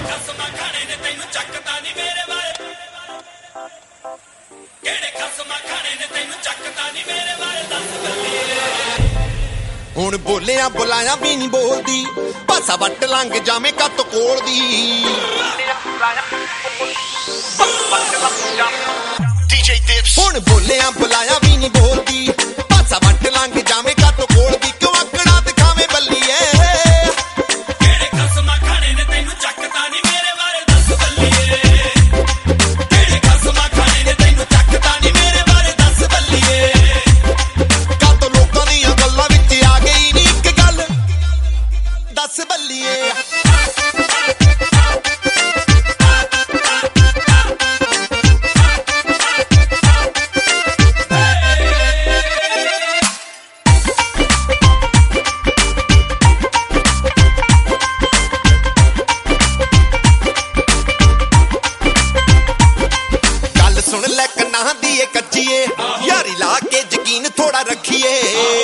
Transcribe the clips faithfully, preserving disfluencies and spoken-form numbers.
ਖਸਮਾਂ ਖਾਣੇ ਨੇ ਤੈਨੂੰ ਚੱਕਦਾ ਨਹੀਂ ਮੇਰੇ ਵਾਲੇ ਕਿਹੜੇ ਖਸਮਾਂ ਖਾਣੇ ਨੇ ਤੈਨੂੰ ਚੱਕਦਾ ਨਹੀਂ ਮੇਰੇ ਵਾਲੇ ਦੱਸ ਬੱਲੀਏ ਹੁਣ ਬੋਲਿਆ ਬੁਲਾਇਆ ਵੀ ਨਹੀਂ ਬੋਲਦੀ ਭਾਸਾ ਵੱਟ ਲੰਘ ਜਾਵੇਂ ਕੱਤ ਕੋਲ ਦੀ ਡੀਜੇ ਦਿਪਸ ਹੁਣ ਬੋਲਿਆ ਬੁਲਾਇਆ ਵੀ ਨਹੀਂ ਬੋਲਦੀ ਭਾਸਾ ਵੱਟ ਲੰਘ ਜਾਵੇਂ ਕੱਤ ਕੋਲ ਦੀ ਕਿਉਂ ਆਕੜਾ ਦਿਖਾਵੇਂ ਬੱਲੀਏ ਕਿਹੜੇ ਖਸਮਾਂ ਖਾਣੇ ਨੇ ਤੈਨੂੰ ਚੱਕਦਾ ਨਹੀਂ ਮੇਰੇ ਵਾਲੇ ਦੱਸ ਬੱਲੀਏ ਕਿਹੜੇ ਖਸਮਾਂ ਖਾਣੇ ਨੇ ਤੈਨੂੰ ਚੱਕਦਾ ਨਹੀਂ ਮੇਰੇ ਵਾਲੇ ਦੱਸ ਬੱਲੀਏ ਕੱਤ ਲੋਕਾਂ ਦੀਆਂ ਗੱਲਾਂ ਵਿੱਚ ਆ ਗਈ ਨਹੀਂ ਇੱਕ ਗੱਲ ਦੱਸ ਬੱਲੀਏ ਸੁਣ ਲੈ ਕੰਨਾਂ ਦੀ ਏ ਕੱਚੀਏ ਯਾਰੀ ਲਾ ਕੇ ਯਕੀਨ ਥੋੜਾ ਰੱਖੀਏ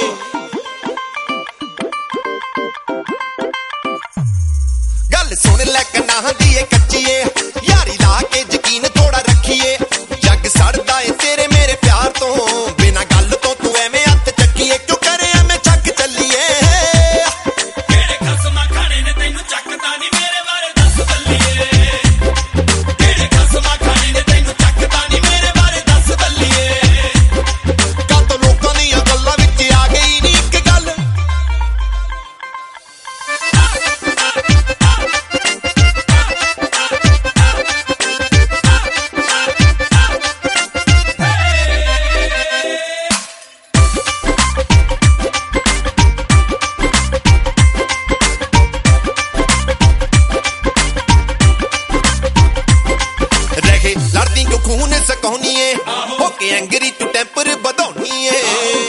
ਗੱਲ ਸੁਣ ਲੈ ਕੰਨਾਂ ਦੀ ਏ ਕੱਚੀਏ ਯਾਰੀ ਲਾ ਕੇ ਯਕੀਨ ਥੋੜਾ ਰੱਖੀਏ ਜੱਗ ਸੜਦਾ ਏ ਤੇਰੇ ਮੇਰੇ ਪਿਆਰ ਤੋਂ ਬਿਨਾਂ ਗੱਲ ਤੋਂ ਤੂੰ ਐਵੇਂ ਹੱਥ ਚੱਕੀਏ ਕਿਉਂ ਕਰੇ ਐਵੇਂ ਚੱਕ ਚੱਲੀਏ ਕਿਹੜੇ ਖਸਮਾਂ ਖਾਣੇ ਨੇ ਤੈਨੂੰ ਚੱਕਦਾ ਨਹੀਂ ਮੇਰੇ ਬਾਰੇ ਦੱਸ ਬੱਲੀਏ ਕਿਹੜੇ ਖਸਮਾਂ ਖਾਣੇ ਨੇ ਤੈਨੂੰ ਚੱਕਦਾ ਨਹੀਂ ਮੇਰੇ ਬਾਰੇ ਦੱਸ ਬੱਲੀਏ ਕੱਤ ਲੋਕਾਂ ਦੀਆਂ ਗੱਲਾਂ ਵਿੱਚ ਆ ਗਈ ਨਹੀਂ ਇੱਕ ਗੱਲ ਰਹੇ ਲੜਦੀ ਕਿਉਂ ਖੂਨ ਸਕਾਉਣੀ ਏ ਹੋ ਕੇ ਐਂਗਰੀ ਤੂੰ ਟੈਂਪਰ ਵਧਾਉਣੀ ਏ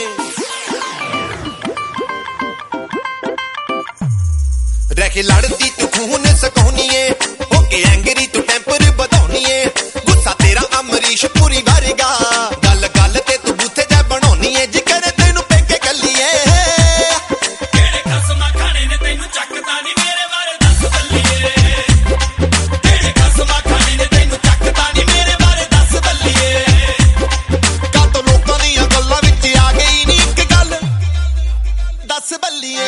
ਰਹੇ ਲੜਦੀ ਤੂੰ ਖੂਨ ਸਕਾਉਣੀ ਏ ਹੋ ਕੇ ਐਂਗਰੀ ਤੂੰ ਟੈਂਪਰ ਵਧਾਉਣੀ ਏ ਗੁੱਸਾ ਤੇਰਾ ਅਮਰੀਸ਼ ਪੂਰੀ ਵਰਗਾ ਗੱਲ ਗੱਲ ਤੇ ਤੂੰ ਬੂਥੇ ਜਾ ਬਣਾਉਣੀ ਏ ਜਿਕਰ ਤੈਨੂੰ ਪੈਕੇ ਕੱਲੀਏ ਕਿਹੜੇ ਖਸਮਾਂ ਖਾਣੇ ਨੇ ਤੈਨੂੰ ਚੱਕਦਾ ਨਹੀਂ ਮੇਰੇ ਬਾਰੇ ਦੱਸ ਬੱਲੀਏ ਕਿਹੜੇ ਖਸਮਾਂ ਖਾਣੇ ਨੇ ਤੈਨੂੰ ਚੱਕਦਾ ਨਹੀਂ ਮੇਰੇ ਬਾਰੇ ਦੱਸ ਬੱਲੀਏ ਕੱਤ ਲੋਕਾਂ ਦੀਆਂ ਗੱਲਾਂ ਵਿੱਚ ਆ ਗਈ ਨਹੀਂ ਇੱਕ ਗੱਲ ਦੱਸ ਬੱਲੀਏ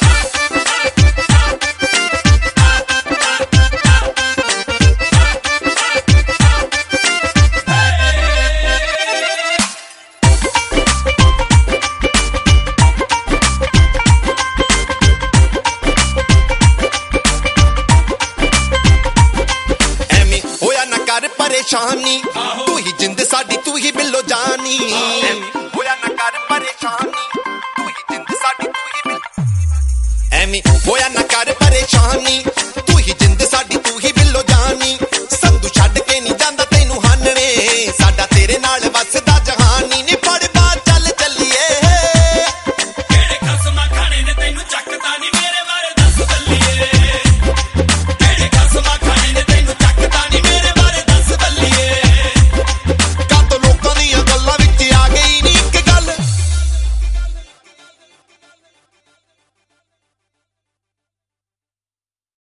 ਐਵੇਂ ਹੋਇਆ ਨਾ ਕਰ ਪਰੇਸ਼ਾਨੀ ਤੂੰ ਹੀ ਜਿੰਦ ਸਾਡੀ ਤੂੰ ਹੀ ਬਿੱਲੋ ਜਾਨੀ ਹੋਇਆ ਨਾ ਕਰ ਪਰੇਸ਼ਾਨੀ ਤੂੰ ਹੀ ਜਿੰਦ ਸਾਡੀ ਤੂੰ ਹੀ ਬਿੱਲੋ ਐਵੇਂ ਹੋਇਆ ਨਾ ਕਰ ਪਰੇਸ਼ਾਨੀ